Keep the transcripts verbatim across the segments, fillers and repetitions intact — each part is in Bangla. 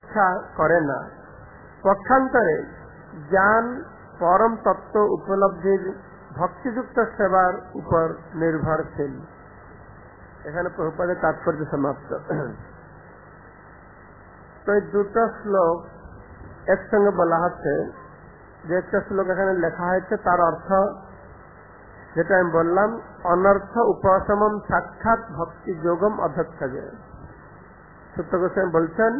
ইচ্ছা করে না, পক্ষান্তরে জ্ঞান পরম তত্ত্ব উপলব্ধির ভক্তিযুক্ত সেবার উপর নির্ভরশীল। এখানে প্রভুপাদের তাৎপর্য সমাপ্ত। তো এই দুটো শ্লোক একসঙ্গে বলা হচ্ছে। যে একটা শ্লোক এখানে লেখা হয়েছে তার অর্থ যেটা আমি বললাম, অনর্থ উপাসমম সাক্ষাৎ ভক্তি যোগম অধক্ষজে। সত্য গোস্বামী বলছেন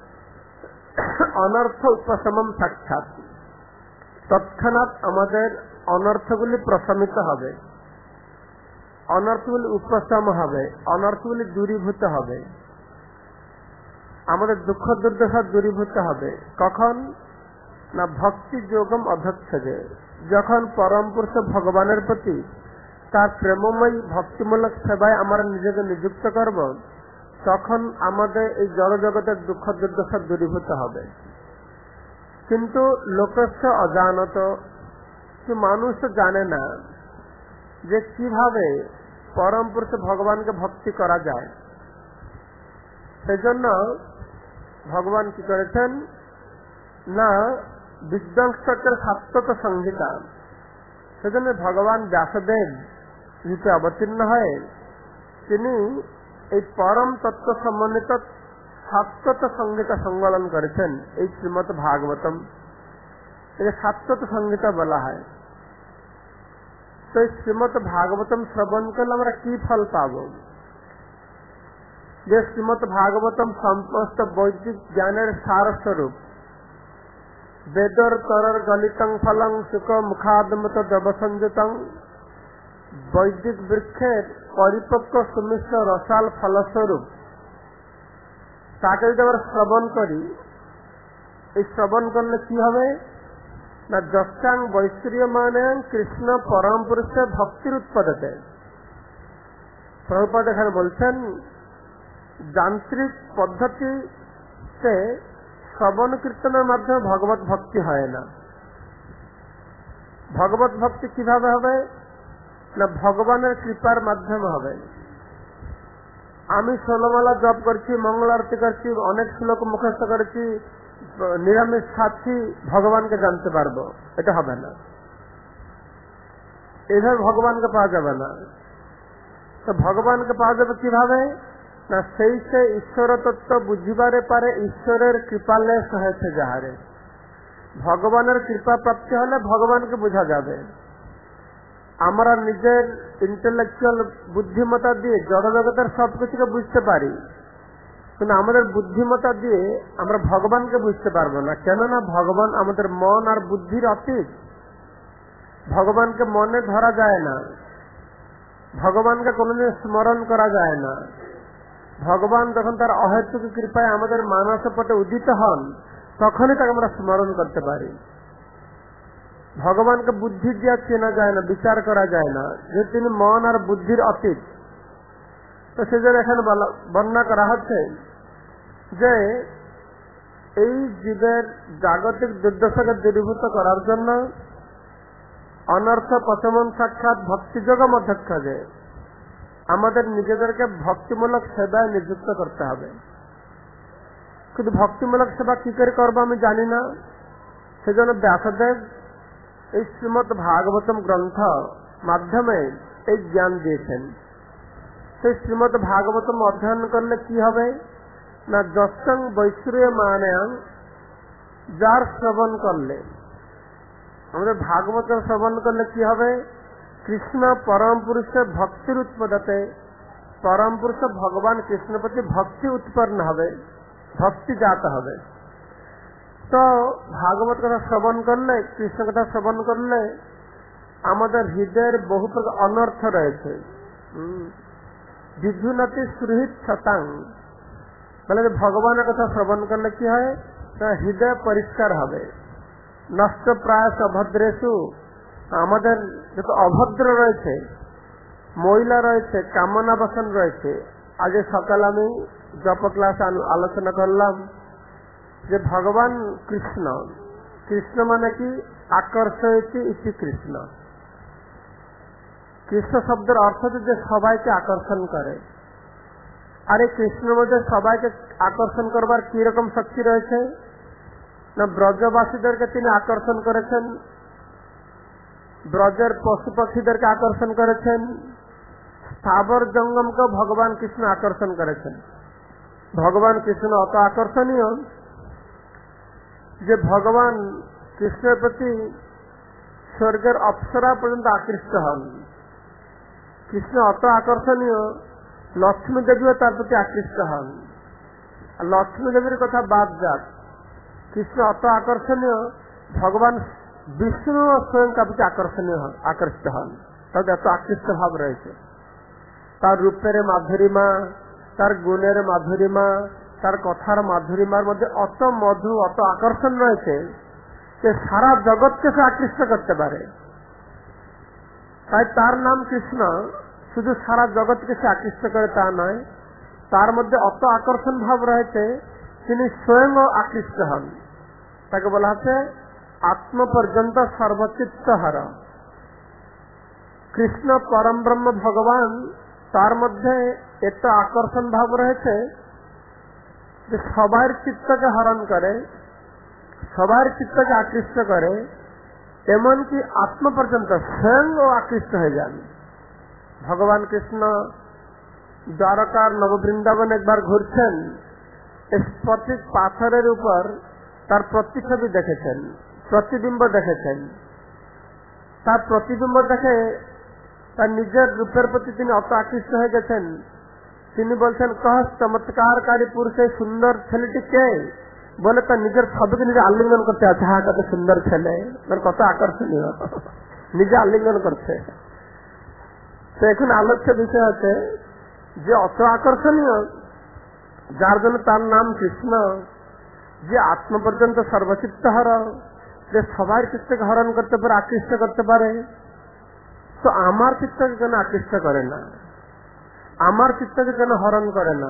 অনর্থ উপশমম সাক্ষাৎ, তৎক্ষণাৎ আমাদের অনর্থগুলি প্রশমিত হবে, অনর্থগুলি উপশম হবে, অনর্থগুলি দূরীভূত হবে, আমাদের দুঃখ দুর্দশা দূরীভূত হবে। কখন না ভক্তি যোগম অধক্ষজে, যখন পরম পুরুষ ভগবানের প্রতি তার প্রেমময়ী ভক্তিমূলক সেবায় আমরা নিজেকে নিযুক্ত করব, তখন আমাদের এই জড় জগতের দুঃখ দুর্দশা দূরীভূত হবে। কিন্তু লোকস্য অজানত, মানুষ জানে না যে কিভাবে পরম পুরুষ ভগবানকে ভক্তি করা যায়। সেজন্য ভগবান কি করেছেন না বিধ্বংসকের সাত্তত সংহিতা, সেজন্য ভগবান ব্যাসদেব রূপে অবতীর্ণ হয়ে তিনি এই পরম তত্ত্ব সম্বন্ধিত সাত্তত সংহিতা সংকলন করেছেন। এই শ্রীমৎ ভাগবতম, একে সাত্তত সংহিতা বলা হয়। তো এই শ্রীমৎ ভাগবতম শ্রবণ করলে আমরা কি ফল পাব? যে শ্রীমৎ ভাগবতম সমস্ত বৈদিক জ্ঞানের সার স্বরূপ, বেদর তরর গলিতং ফলং সুখ মুখাদমত দেবসঞ্জিতং, বৈদিক বৃক্ষের পরিপক্ক সুমিষ্ট রসাল ফলস্বরূপ, তাকে যদি আমরা শ্রবণ করি, এই শ্রবণ করলে কি হবে না যশ্চাং বৈশ্রীয়মানাং কৃষ্ণ পরম পুরুষে ভক্তির উৎপদতে। প্রভুপাদ এখানে বলছেন যান্ত্রিক পদ্ধতিতে শ্রবণ কীর্তনের মাধ্যমে ভগবত ভক্তি হয় না। ভগবত ভক্তি কিভাবে হবে না ভগবানের কৃপার মাধ্যমে হবে। আমি ষোলমালা জপ করছি, মঙ্গল আরতি করছি, অনেক শ্লোক মুখস্থ করেছি, নিরামিষ খাচ্ছি, ভগবানকে জানতে পারবো, এটা হবে না। এইভাবে ভগবানকে পাওয়া যাবে না। তো ভগবানকে পাওয়া যাবে কিভাবে না সেই সে ঈশ্বর তত্ত্ব বুঝিবারে পারে ঈশ্বরের কৃপালেশ হয়েছে যাহারে। ভগবানের কৃপা প্রাপ্তি হলে ভগবানকে বোঝা যাবে। আমরা নিজের ইন্টেলেকচুয়াল বুদ্ধিমত্তা দিয়ে জড় জগতের সবকিছুকে বুঝতে পারি, কিন্তু আমাদের বুদ্ধিমত্তা দিয়ে আমরা ভগবানকে বুঝতে পারবো না। কেননা ভগবান আমাদের মন আর বুদ্ধির অতীত। ভগবানকে মনে ধরা যায় না, ভগবানকে কোনোদিন স্মরণ করা যায় না। ভগবান যখন তার অহেতুক কৃপায় আমাদের মানস পটে উদিত হন, তখনই তাকে আমরা স্মরণ করতে পারি। ভগবানকে বুদ্ধি দিয়ে চেনা যায় না, বিচার করা যায় না, যে তিনি মন আর বুদ্ধির অতীত। তো সেজন্য এখানে বর্ণনা করা হচ্ছে যে এই জীবের জাগতিক দুর্দশাকে দূরীভূত করার জন্য অনর্থ পশমন সাক্ষাৎ ভক্তিযোগম অধ্যক্ষজে আমাদের নিজেদেরকে ভক্তিমূলক সেবায় নিযুক্ত করতে হবে। কিন্তু ভক্তিমূলক সেবা কি করে করবো আমি জানি না। সেজন্য ব্যাসদেব এই শ্রীমৎ ভাগবতম গ্রন্থ মাধ্যমে এই জ্ঞান দিয়েছেন। সেই শ্রীমৎ ভাগবতম অধ্যয়ন করলে কি হবে না যশং বৈশ্রীয়মানাং, যার শ্রবণ করলে, আমাদের ভাগবত শ্রবণ করলে কি হবে কৃষ্ণ পরম পুরুষের ভক্তির উৎপদতে, পরম পুরুষ ভগবান কৃষ্ণ প্রতি ভক্তি উৎপন্ন হবে, ভক্তি জাত হবে। তো ভাগবত কথা শ্রবণ করলে, কৃষ্ণ কথা শ্রবণ করলে আমাদের হৃদয়ের বহু প্রকার অনর্থ রয়েছে। বিধুনতি সুহৃদ শতাং, বলে ভগবানের কথা শ্রবণ করলে কি হয় না হৃদয় পরিষ্কার হবে। নষ্ট প্রায়শ অভদ্রেশু, আমাদের যত অভদ্র রয়েছে, মহিলা রয়েছে, কামনা বাসন রয়েছে। আজ সকাল আমি জপ ক্লাস আলোচনা করলাম যে ভগবান কৃষ্ণ, কৃষ্ণ মানে কি আকর্ষয়তি ইতি কৃষ্ণ। কৃষ্ণ শব্দের অর্থ যে সবাইকে আকর্ষণ করে। আর এই কৃষ্ণের মধ্যে সবাইকে আকর্ষণ করবার কি রকম শক্তি রয়েছে না, ব্রজবাসীদেরকে তিনি আকর্ষণ করেছেন, ব্রজের পশু পক্ষীদেরকে আকর্ষণ করেছেন, স্থাবর জঙ্গমকে ভগবান কৃষ্ণ আকর্ষণ করেছেন। ভগবান কৃষ্ণ অত আকর্ষণীয় যে ভগবান কৃষ্ণের প্রতি স্বর্গের অপ্সরা পর্যন্ত আকৃষ্ট হন। কৃষ্ণ অত আকর্ষণীয়, লক্ষ্মী দেবীও তার প্রতি আকৃষ্ট হন। আর লক্ষ্মী দেবীর কথা বাদ যাক, কৃষ্ণ অত আকর্ষণীয়, ভগবান বিষ্ণু স্বয়ং তার প্রতি আকর্ষণীয় আকৃষ্ট হন। তাদের এত আকৃষ্ট ভাব রয়েছে। তার রূপের মাধুরীমা, তার গুণের মাধুরীমা, তার কথার মাধুরীমার মধ্যে অত মধু, অত আকর্ষণ রয়েছে যে সারা জগৎকে সে আকৃষ্ট করতে পারে। তাই তার নাম কৃষ্ণ। শুধু সারা জগৎকে সে আকৃষ্ট করে তা নয়, তার মধ্যে অত আকর্ষণ ভাব রয়েছে তিনি স্বয়ং আকৃষ্ট হন। তাকে বলা হচ্ছে আত্ম পর্যন্ত সর্বচিত্ত হর। কৃষ্ণ পরম ব্রহ্ম ভগবান, তার মধ্যে এত আকর্ষণ ভাব রয়েছে যে সবার চিত্তকে হরণ করে, সবার চিত্তকে আকৃষ্ট করে, এমনকি আত্ম পর্যন্ত স্বয়ং ও আকৃষ্ট হয়ে যান। ভগবান কৃষ্ণ দ্বারকার নববৃন্দাবন একবার ঘুরছেন, স্ফটিক পাথরের উপর তার প্রতিচ্ছবি দেখেছেন, প্রতিবিম্ব দেখেছেন। তার প্রতিবিম্ব দেখে তার নিজের রূপের প্রতি তিনি অত আকৃষ্ট হয়ে গেছেন, তিনি বলছেন কহ চমৎকারকারী পুরুষে সুন্দর ছেলেটি কে? বলে তার নিজের ছবিকে নিজে আলিঙ্গন করতে আছে। হ্যাঁ, কত সুন্দর ছেলে, মানে কত আকর্ষণীয়, নিজে আলিঙ্গন করছে। তো এখন আলোচ্য বিষয় আছে যে অত আকর্ষণীয়, যার জন্য তার নাম কৃষ্ণ, যে আত্ম পর্যন্ত সর্বচিত্ত হর, যে সবার চিত্তকে হরণ করতে পারে, আকৃষ্ট করতে পারে। তো আমার চিত্তকে কেন আকৃষ্ট করে না, আমার চিত্তকে কেন হরণ করে না?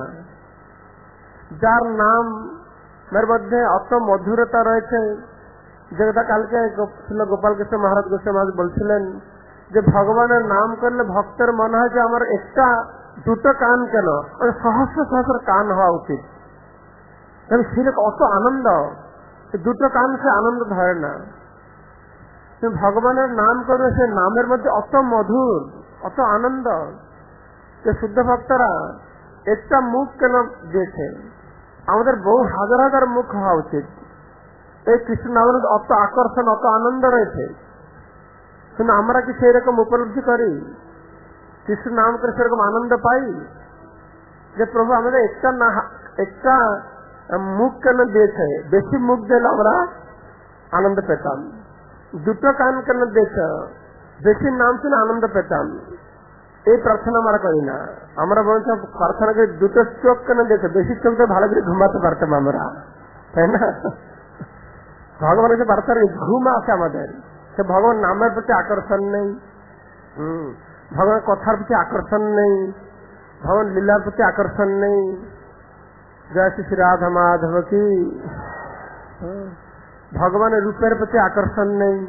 যার নাম এর মধ্যে অত মধুরতা রয়েছে, যেটা কালকে ছিল গোপাল কৃষ্ণ মহারাজ গোস্বামী মহারাজ বলছিলেন যে ভগবানের নাম করলে ভক্তের মনে হয় যে আমার একটা দুটো কান কেন, সহস্র সহস্র কান হওয়া উচিত। সেরকম অত আনন্দ, দুটো কান সে আনন্দ ধরে না। ভগবানের নাম করবে, সে নামের মধ্যে অত মধুর, অত আনন্দ যে শুদ্ধ ভক্তরা একটা মুখ কেন দিয়েছে, আমাদের বহু হাজার হাজার মুখ হওয়া উচিত। এই কৃষ্ণ নামের মধ্যে অত আকর্ষণ, অত আনন্দ রয়েছে, কিন্তু আমরা কি সেই রকম উপলব্ধি করি? কৃষ্ণ নাম করে সেরকম আনন্দ পাই যে প্রভু আমাদের একটা না একটা মুখ কেন দিয়েছে, বেশি মুখ দিলে আমরা আনন্দ পেতাম। দুটো কান কেন দিয়েছে, বেশি নাম শুনে আনন্দ পেতাম। এই প্রার্থনা আমরা করি না। আমরা বলছি প্রার্থনা করি দুটো চোখ কেন দিয়েছে, বেশি চোখ দিয়ে ভালো করে ঘুমাতে পারতাম আমরা, তাই না? ভগবানের কাছে প্রার্থনা ঘুম আসে আমাদের, সে ভগবান নামের প্রতি আকর্ষণ নেই, হম ভগবানের কথার প্রতি আকর্ষণ নেই, ভগবান লীলার প্রতি আকর্ষণ নেই। জয় শ্রী রাধা মাধব কি। ভগবানের রূপের প্রতি আকর্ষণ নেই।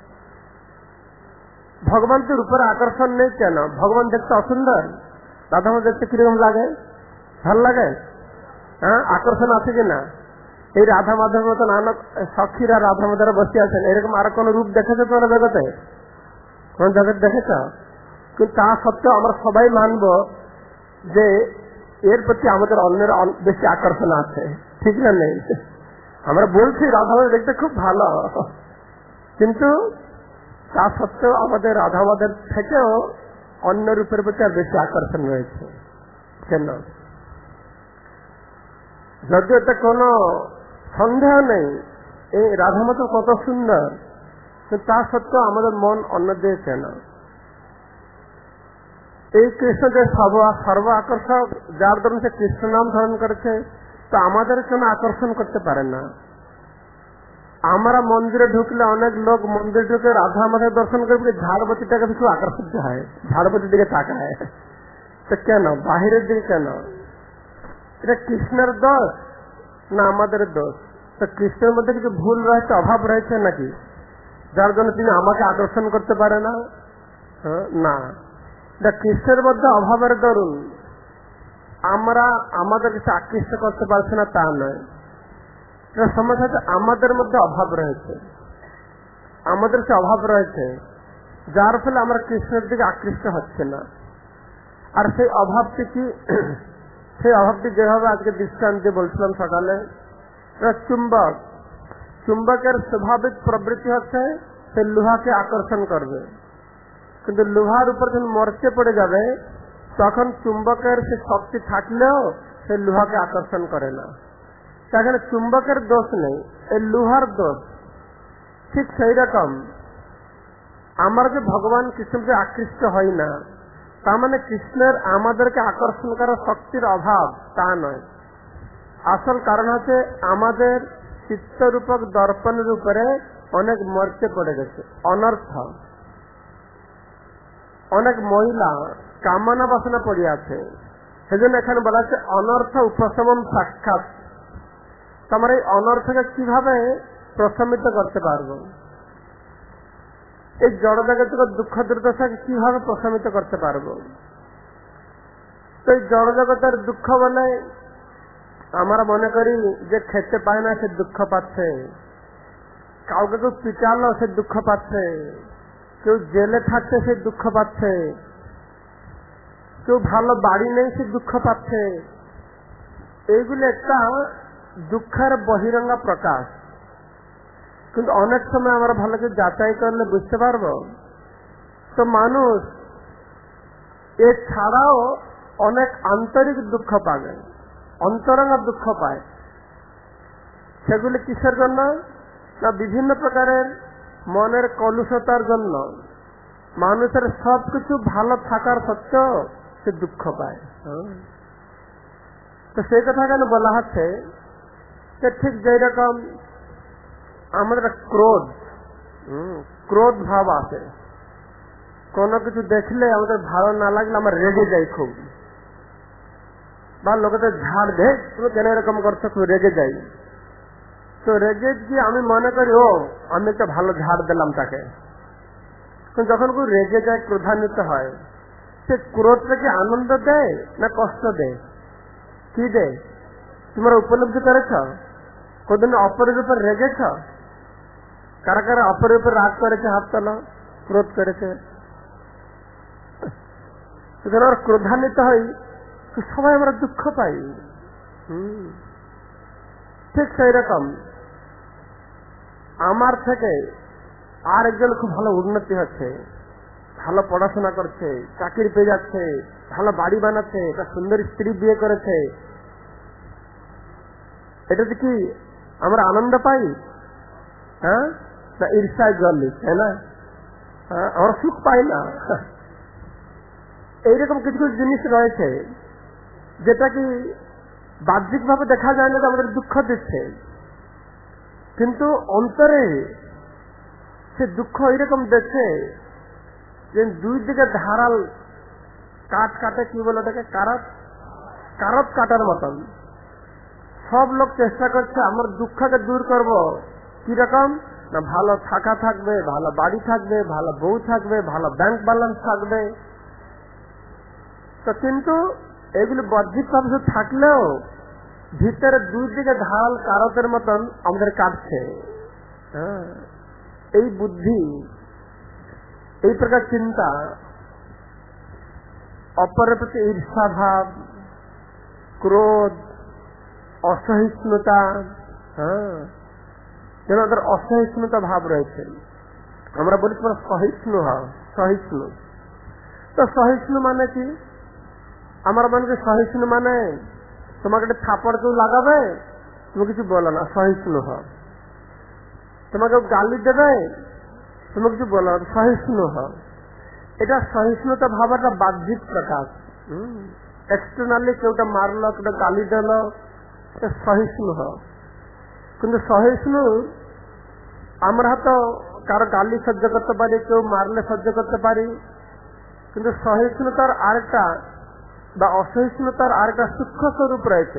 ভগবান তো রূপের আকর্ষণ নেই কেন? ভগবান দেখতে অসুন্দর, রাধা মাধব দেখতে কিরকম লাগে? ভাল লাগে? হ্যাঁ, আকর্ষণ আছে কিনা? এই রাধা মাধবের মতন নানক সখীরা রাধা মাধবরা বসে আছেন, এরকম আর কোন রূপ দেখেছে তোমরা জগতে? কোন জগৎ দেখেছ? কিন্তু তা সত্ত্বেও আমরা সবাই মানব যে এর প্রতি আমাদের অন্যের বেশি আকর্ষণ আছে, ঠিক না? নেই? আমরা বলছি রাধা মাধব দেখতে খুব ভালো, কিন্তু তা সত্ত্বেও আমাদের রাধা মাধব থেকেও অন্য রূপের প্রতি আর বেশি আকর্ষণ রয়েছে। কেন? যদিও এটা কোনো সন্দেহ নেই এই রাধা মাধব কত সুন্দর, কিন্তু তা সত্ত্বেও আমাদের মন অন্য দিকে কেন? এই কৃষ্ণ যে সর্ব সর্ব আকর্ষক, যার ধরুন সে কৃষ্ণ নাম ধারণ করেছে, তো আমাদের কেন আকর্ষণ করতে পারে না? আমরা মন্দিরে ঢুকলে অনেক লোক মন্দিরে ঢুকে রাধা মাধব দর্শন করবে, ঝাড়পতিটাকে কিছু আকর্ষিত হয়, ঝাড়পতির দিকে তাকায়। তো কেন? বাহিরের দিকে কেন? এটা কৃষ্ণের দোষ না আমাদের দোষ? তো কৃষ্ণের মধ্যে কিছু ভুল রয়েছে, অভাব রয়েছে নাকি, যার জন্য তিনি আমাকে আকর্ষণ করতে পারে না? না, এটা কৃষ্ণের মধ্যে অভাবের দরুন। আমরা আমাদের কাছে আকৃষ্ট করতে পারছি না তা নয়, এটা সমস্যা হচ্ছে আমাদের মধ্যে অভাব রয়েছে, আমাদের সে অভাব রয়েছে যার ফলে আমরা কৃষ্ণের দিকে আকৃষ্ট হচ্ছে না। আর সেই অভাবটি কি, সেই অভাবটি যেভাবে আজকে দৃষ্টান্তে বলছিলাম সকালে, চুম্বক, চুম্বকের স্বাভাবিক প্রবৃত্তি হচ্ছে সে লোহাকে আকর্ষণ করবে, কিন্তু লোহার উপর যখন মরচে পড়ে যাবে তখন চুম্বকের সে শক্তি থাকলেও সে লোহাকে আকর্ষণ করে না। সেখানে চুম্বকের দোষ নেই, এই লোহার দোষ। ঠিক সেই রকম আমরা যে ভগবান কৃষ্ণকে আকৃষ্ট হই না, তার মানে কৃষ্ণের আমাদেরকে আকর্ষণ করার শক্তির অভাব তা নয়। আসল কারণ হচ্ছে আমাদের চিত্তরূপক দর্পণের উপরে অনেক মরচে পড়ে গেছে, অনর্থ, অনেক মহিলা কামনা বাসনা পড়ে আছে। সেজন্য এখানে বলা আছে অনর্থ উপশমন সাক্ষাৎ। তোমার এই অনর্থকে কিভাবে প্রশমিত করতে পারবো, এই জড় জগতের দুঃখ দুর্দশাকে কিভাবে প্রশমিত করতে পারবো। তো এই জড় জগতের দুঃখ বলে আমরা মনে করি যে খেতে পায় না সে দুঃখ পাচ্ছে, কাউকে কেউ পিটালো সে দুঃখ পাচ্ছে, কেউ জেলে থাকছে সে দুঃখ পাচ্ছে, কেউ ভালো বাড়ি নেই সে দুঃখ পাচ্ছে। এইগুলো একটা দুঃখের বহিরঙ্গা প্রকাশ। কিন্তু অনেক সময় আমরা ভালো করে যাচাই করলে বুঝতে পারবো তো মানুষ এছাড়াও অনেক আন্তরিক দুঃখ পাবে, অন্তরঙ্গ দুঃখ পায়। সেগুলি কিসের জন্য না, বিভিন্ন প্রকারের মনের কলুষতার জন্য। মানুষের সবকিছু ভালো থাকার সত্ত্বেও সে দুঃখ পায়। তো সেই কথা কেন বলা হচ্ছে যে ঠিক যেই রকম আমাদের ক্রোধ, ক্রোধ ভাব আছে, কোনো কিছু দেখলে আমাদের ভালো না লাগলে আমরা রেগে যাই খুব, বা লোকেদের ঝাড় দেয় তুমি কেন এরকম করছো, খুব রেগে যাই। তো রেগে গিয়ে আমি মনে করি ও আমি একটা ভালো ঝাড় দিলাম তাকে। যখন কেউ রেগে যায়, ক্রোধান্বিত হয়, সে ক্রোধটাকে আনন্দ দেয় না কষ্ট দেয়, কি দেয়? তোমরা উপলব্ধি করেছ? কোনদিন অপরের উপর রেগেছ? কারা কারা অপরের উপর রাগ করেছে? হাত তোলো। ক্রোধ করেছে? আমরা ক্রোধান্বিত হই, সবাই আমরা দুঃখ পাই। হম ঠিক সেই রকম আমার থেকে আর একজন খুব ভালো উন্নতি হচ্ছে, ভালো পড়াশোনা করছে, চাকরি পেয়ে যাচ্ছে, ভালো বাড়ি বানাচ্ছে, একটা সুন্দর স্ত্রী বিয়ে করেছে, এটাতে কি আমরা আনন্দ পাই? হ্যাঁ না ঈর্ষায় জ্বলি, তাই না? হ্যাঁ, আমরা সুখ পাই না। এইরকম কিছু কিছু জিনিস রয়েছে যেটা কি বাহ্যিক ভাবে দেখা যায় না, আমাদের দুঃখ দিচ্ছে, কিন্তু অন্তরে সে দুঃখ এইরকম দেখছে যে দুই দিকে ধারাল কাঠ কাটে, কি বলে ওটাকে, কারত কারত কাটার মতন। সব লোক চেষ্টা করছে আমার দুঃখকে দূর করব, কিরকম না ভালো থাকা থাকবে, ভালো বাড়ি থাকবে, ভালো বউ থাকবে, ভালো ব্যাংক ব্যালেন্স থাকবে। তো কিন্তু এগুলি বাহ্যিক ভাবে থাকলেও ভিতরে দুই দিকে ধারাল কারতের মতন আমাদের কাটছে। হ্যাঁ, এই বুদ্ধি, এই প্রকার চিন্তা, অপরের প্রতি ঈর্ষা ভাব, ক্রোধ, অসহিষ্ণুতা, হ্যাঁ যেন ওদের অসহিষ্ণুতা ভাব রয়েছে। আমরা বলি তোমার সহিষ্ণু হও, সহিষ্ণু। তো সহিষ্ণু মানে কি? আমার মনে করি সহিষ্ণু মানে তোমাকে একটা থাপড় কেউ লাগাবে, তুমি কিছু বলো না, সহিষ্ণু হও। তোমাকে গালি দেবে, তুমি কিছু বলো না, সহিষ্ণু হও। এটা সহিষ্ণুতা ভাবাটা বাহ্যিক প্রকাশ। হম এক্সটার্নালি কেউটা মারলো, কেউটা গালি দিল, সহিষ্ণু হও। কিন্তু সহিষ্ণু আমরা তো কারো গালি সহ্য করতে পারি, কেউ মারলে সহ্য করতে পারি, কিন্তু সহিষ্ণুতার আরেকটা বা অসহিষ্ণুতার আরেকটা সূক্ষ্ম স্বরূপ রয়েছে।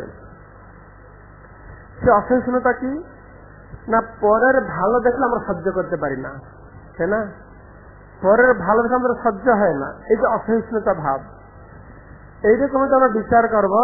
সে অসহিষ্ণুতা কি না, পরের ভালো দেখলে আমরা সহ্য করতে পারি না, তাই না? পরের ভালো দেখলে আমাদের সহ্য হয় না, এই যে অসহিষ্ণুতা ভাব। এইরকম যদি আমরা বিচার করব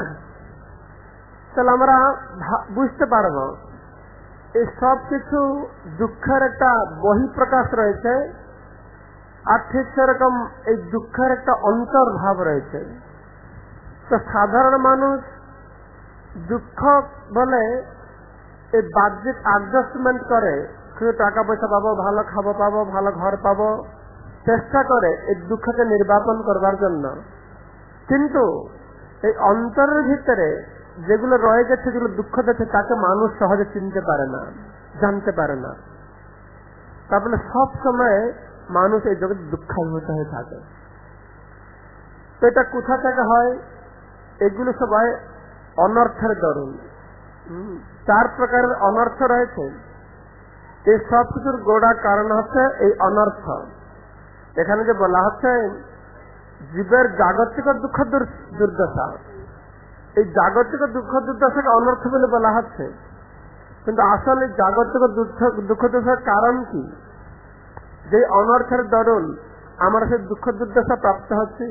তাহলে আমরা বুঝতে পারব এই সব কিছু দুঃখের একটা বহিঃপ্রকাশ রয়েছে, আর ঠিক সেরকম এই দুঃখের একটা অন্তর্ভাব রয়েছে। তো সাধারণ মানুষ দুঃখ বলে এই বাহ্যিক অ্যাডজাস্টমেন্ট করে, শুধু টাকা পয়সা পাবো, ভালো খাবো পাবো, ভালো ঘর পাবো, চেষ্টা করে এই দুঃখকে নির্বাপন করবার জন্য। কিন্তু এই অন্তরের ভিতরে যেগুলো রয়ে গেছে, যেগুলো দুঃখ দিচ্ছে, তাকে মানুষ সহজে চিনতে পারে না, জানতে পারে না। তারপরে সব সময় মানুষ এই জগতে দুঃখাভিভূত হয়ে থাকে। তো এটা কোথা থেকে হয়? এগুলো সবাই অনর্থের দরুন। চার প্রকারের অনর্থ রয়েছে। এই সব কিছুর গোড়া কারণ হচ্ছে এই অনর্থ। এখানে যে বলা হচ্ছে জীবের জাগতিক দুঃখ দুর্দশা, এই জাগতিক দুঃখ দুর্দশাকে অনর্থ বলে বলা হচ্ছে। কিন্তু আসলে জাগতিক দুঃখ দুর্দশার কারণ কি? যে অনর্থের দরুন আমরা সেই দুঃখ দুর্দশা প্রাপ্ত হচ্ছি।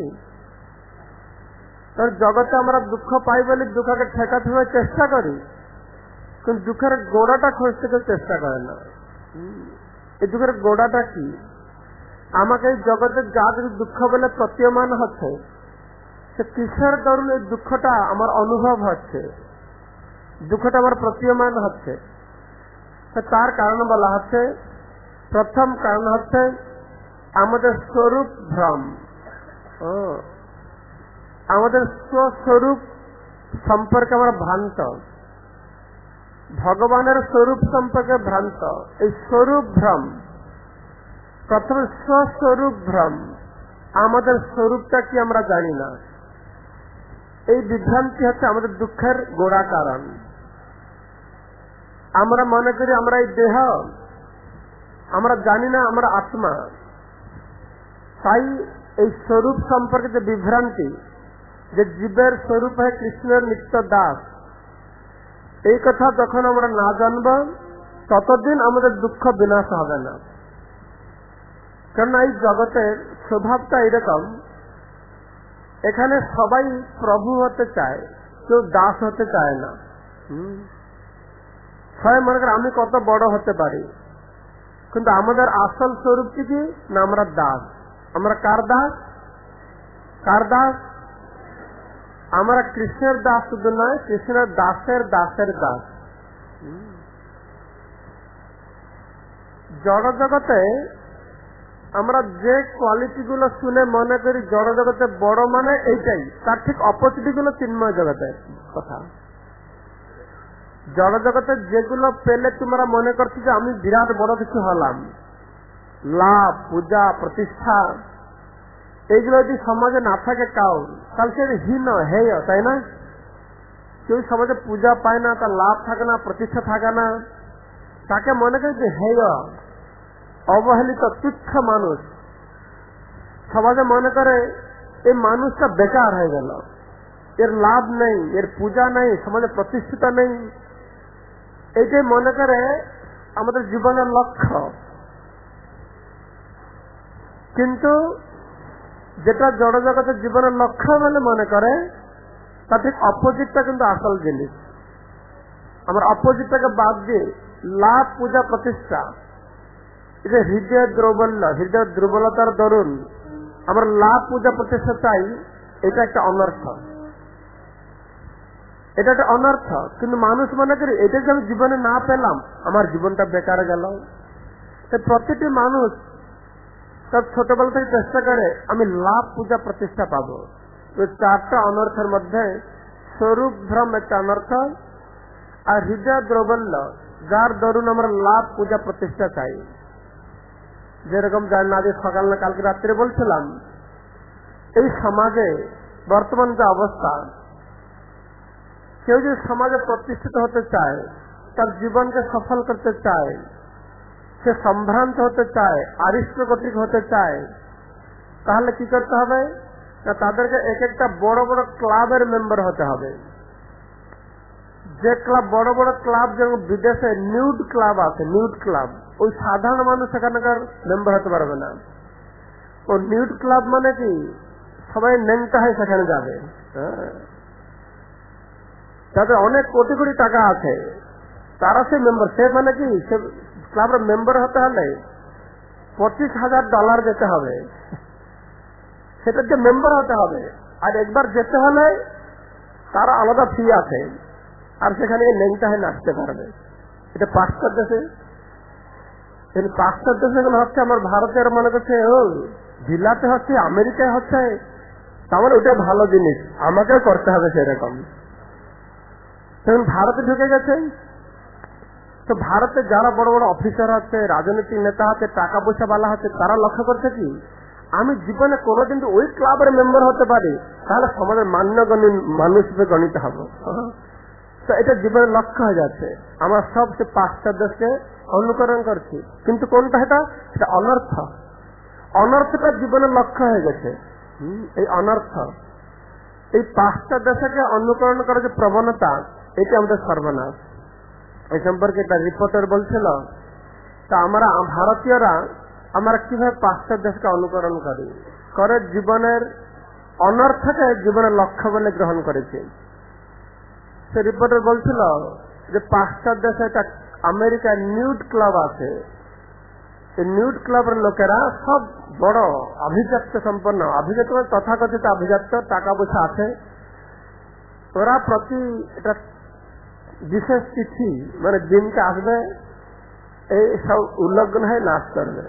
জগতে আমরা দুঃখ পাই বলে দুঃখকে ঠেকাতে হবে চেষ্টা করি, কিন্তু দুঃখের গোড়াটা খুঁজতে কেউ চেষ্টা করে না। এই দুঃখের গোড়াটা কি? আমাকে এই জগতে যা কিছু দুঃখ বলে প্রতীয়মান হচ্ছে, সে কিসের দরুন এই দুঃখটা আমার অনুভব হচ্ছে, দুঃখটা আমার প্রতীয়মান হচ্ছে? তার কারণ বলা হচ্ছে, প্রথম কারণ হচ্ছে আমাদের স্বরূপ ভ্রম। আমাদের স্বস্বরূপ সম্পর্কে আমরা ভ্রান্ত, ভগবানের স্বরূপ সম্পর্কে ভ্রান্ত। এই স্বরূপ ভ্রম, প্রথমে স্বস্বরূপ ভ্রম, আমাদের স্বরূপটা কি আমরা জানি না। এই বিভ্রান্তি হচ্ছে আমাদের দুঃখের গোড়া কারণ। আমরা মনে করি আমরা এই দেহ, আমরা জানি না আমরা আত্মা। তাই এই স্বরূপ সম্পর্কে যে বিভ্রান্তি, যে জীবের স্বরূপ হয় কৃষ্ণের নিত্য দাস, এই কথা যখন আমরা না জানব ততদিন আমাদের দুঃখ বিনাশ হবে না। কারণ এই জগতের স্বভাবটা এরকম, এখানে সবাই প্রভু হতে চায়, কেউ দাস হতে চায় না। সবাই মনে করে আমি কত বড় হতে পারি, কিন্তু আমাদের আসল স্বরূপটি কি না? আমরা দাস। আমরা কার দাস? কার দাস? আমরা কৃষ্ণের দাস শুধু নয়, কৃষ্ণের দাসের দাসের দাস। জড় জগতে আমরা যে কোয়ালিটি গুলো শুনে মনে করি জড় জগতে বড় মানে এইটাই, তার ঠিক অপোজিট গুলো চিন্ময় জগতের কথা। জড় জগতে যেগুলো পেলে তোমরা মনে করছো যে আমি বিরাট বড় কিছু হলাম, লাভ, পূজা, প্রতিষ্ঠা, এইগুলো যদি সমাজে না থাকে কাউ, তাহলে সে হীন হেয়, তাই না? কেউ সমাজে পূজা পায় না, তার লাভ থাকে না, প্রতিষ্ঠা থাকে না, তাকে মনে করে যে হেয়, অবহেলিত, তুচ্ছ মানুষ। সমাজে মনে করে এই মানুষটা বেকার হয়ে গেল, এর লাভ নেই, এর পূজা নেই, সমাজে প্রতিষ্ঠিত নেই। এইটাই মনে করে আমাদের জীবনের লক্ষ্য। কিন্তু যেটা জড় জগতের জীবনের লক্ষ্য বলে মনে করে, তার ঠিক অপোজিটটা কিন্তু আসল জিনিস। আমার অপোজিটটাকে বাদ দিয়ে লাভ, পূজা, প্রতিষ্ঠাা, এটা হৃদয় দুর্বল্য, হৃদয় দুর্বলতার দরুন আমরা লাভ, পূজা, প্রতিষ্ঠা চাই। এটা একটা অনর্থ, এটা একটা অনর্থ। কিন্তু মানুষ মনে করি এটা যে আমি জীবনে না পেলাম, আমার জীবনটা বেকার গেল। প্রতিটি মানুষ তার ছোটবেলা থেকে চেষ্টা করে আমি লাভ, পূজা, প্রতিষ্ঠা পাবো। তো চারটা অনর্থের মধ্যে স্বরূপ ভ্রম একটা অনর্থ, আর হৃদয় দ্রবল্য, যার দরুন আমরা লাভ, পূজা, প্রতিষ্ঠা চাই। যেরকম জানি না, আজ সকাল না কালকে রাত্রে বলছিলাম, এই সমাজে বর্তমান যে অবস্থা, কেউ যদি সমাজে প্রতিষ্ঠিত হতে চায়, তার জীবনকে সফল করতে চায়, সে সম্ভ্রান্ত হতে চায়, আরিস্টোক্রেটিক হতে চায়, তাহলে কি করতে হবে না, তাদেরকে এক একটা বড় বড় ক্লাবের মেম্বার হতে হবে। যে ক্লাব, বড় বড় ক্লাব, যেমন বিদেশে নিউড ক্লাব আছে, নিউড ক্লাব, ওই সাধারণ মানুষ সেখানকার মেম্বার হতে পারবে না। ও নিউড ক্লাব মানে কি, সবাই ন্যাংটা হয়ে সেখানে যাবে। তাদের অনেক কোটি কোটি টাকা আছে, তারা সে মেম্বার। সে মানে কি, সে ক্লাবের মেম্বার হতে হলে পঁচিশ হাজার ডলার যেতে হবে, সেটার যে মেম্বার হতে হবে। আর একবার যেতে হলে তার আলাদা ফি আছে, আর সেখানে ন্যাংটা হয়ে নাচতে পারবে। এটা পাশ্চাত্য দেশে, পাশ্চাত্য দেশে হচ্ছে। আমার ভারতের মনে করছে ও জেলাতে হচ্ছে, আমেরিকায় হচ্ছে, তার ওটা ভালো জিনিস, আমাকেও করতে হবে সেরকম। তখন ভারতে ঢুকে গেছে। তো ভারতে যারা বড় বড় অফিসার আছে, রাজনৈতিক নেতা আছে, টাকা পয়সা বালা আছে, তারা লক্ষ্য করছে কি, আমি জীবনে কোনোদিন ওই ক্লাবের মেম্বার হতে পারি, তাহলে সমাজের মান্যগণ্য মানুষ হিসেবে গণিত হবো। তো এটা জীবনের লক্ষ্য হয়ে যাচ্ছে। আমরা সব সে পাশ্চাত্য দেশকে অনুকরণ করছি, কিন্তু কোনটা এটা, সেটা অনর্থ। অনর্থটা জীবনের লক্ষ্য হয়ে গেছে। এই অনর্থ, এই পাশ্চাত্য দেশকে অনুকরণ করার যে প্রবণতা, এটা আমাদের সর্বনাশ। এই সম্পর্কে একটা রিপোর্টার বলছিল, তা আমরা ভারতীয়রা আমরা কিভাবে পাশ্চাত্য দেশকে অনুকরণ করি, করে জীবনের অনর্থকে জীবনের লক্ষ্য বলে গ্রহণ করেছি। সে রিপোর্টার বলছিল যে পাশ্চাত্য দেশে একটা আমেরিকার নিউড ক্লাব আছে। এই নিউড ক্লাবের লোকেরা সব বড় আভিজাত্য সম্পন্ন, আভিজাত্য তথাকথিত আভিজাত্য, টাকা পয়সা আছে। ওরা প্রতি এটা বিশেষ তিথি মানে দিনকে আসবে, এই সব উল্লগ্ন হয়ে নাচ করবে।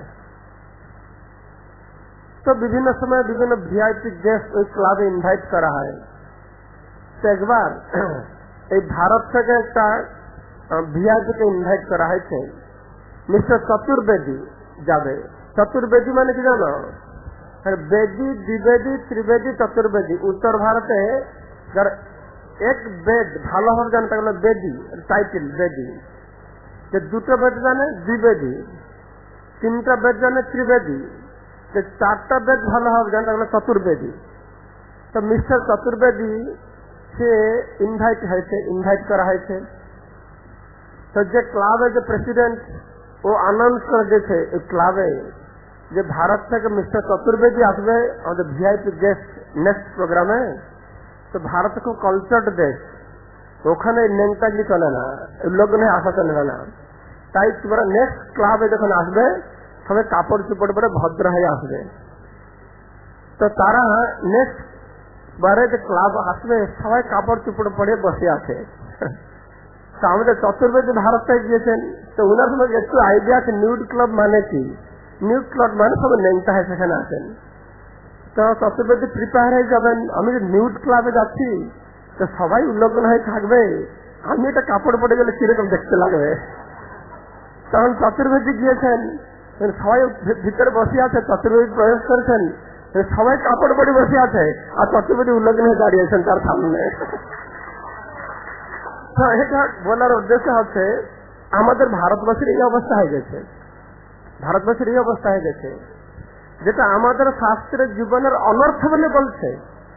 তো বিভিন্ন সময় বিভিন্ন ভিআইপি গেস্ট ওই ক্লাবে ইনভাইট করা হয়। তো একবার এই ভারত থেকে একটা ভিআইপিকে ইনভাইট করা হয়েছে, মিস্টার চতুর্বেদী যাবে। চতুর্বেদী মানে কি জানো, বেদী, দ্বিবেদী, ত্রিবেদী, চতুর্বেদী। উত্তর ভারতে যার এক বেদ ভালোভাবে জানতে গেলে বেদী টাইটেল, বেদী। যে দুটো বেদ জানে দ্বিবেদী, তিনটা বেদ জানে ত্রিবেদী, যে চারটা বেদ ভালোভাবে জানতে গেলে চতুর্বেদী। তো মিস্টার চতুর্বেদী সে ইনভাইট হয়েছে, ইনভাইট করা হয়েছে। তো যে ক্লাবের যে প্রেসিডেন্ট, ও অ্যানাউন্স করে দিয়েছে এই ক্লাবে যে ভারত থেকে মিস্টার চতুর্বেদী আসবে আমাদের ভিআইপি গেস্ট নেক্সট প্রোগ্রামে। তো ভারত খুব কালচার্ড দেশ, ওখানে নেংটাগি চলে না, লগ্ন হয়ে আসা চলে না। তাই তোমরা নেক্সট ক্লাবে যখন আসবে সবাই কাপড় চুপড় পরে ভদ্র হয়ে আসবে। তো তারা নেক্সট বারে যে ক্লাব আসবে সবাই কাপড় চুপড় পরে বসে আছে। তো আমাদের চতুর্বেদী ভারত থেকে গিয়েছেন, তো ওনার সঙ্গে একটু আইডিয়া আছে নিউড ক্লাব মানে কি। নিউড ক্লাব মানে সবাই নেংটা হয়ে সেখানে আসেন। তো চতুর্বেদী প্রিপেয়ার হয়ে যাবেন, আমি যে নিউড ক্লাবে যাচ্ছি, তো সবাই উল্লগ্ন হয়ে থাকবে, আমি এটা কাপড় পরে গেলে কিরকম দেখতে লাগবে। তখন চতুর্বেদী গিয়েছেন, সবাই ভিতরে বসে আছে, চতুর্বেদী প্রবেশ করেছেন, সবাই কাপড় পরে বসে আছে, আর চতুর্বেদী উল্লগ্ন হয়ে দাঁড়িয়েছেন তার সামনে। তো এটা বলার উদ্দেশ্য হচ্ছে আমাদের ভারতবর্ষের এই অবস্থা হয়ে গেছে, ভারতবর্ষের এই অবস্থা হয়ে গেছে, যেটা আমাদের শাস্ত্রের জীবনের অনর্থ বলে বলছে,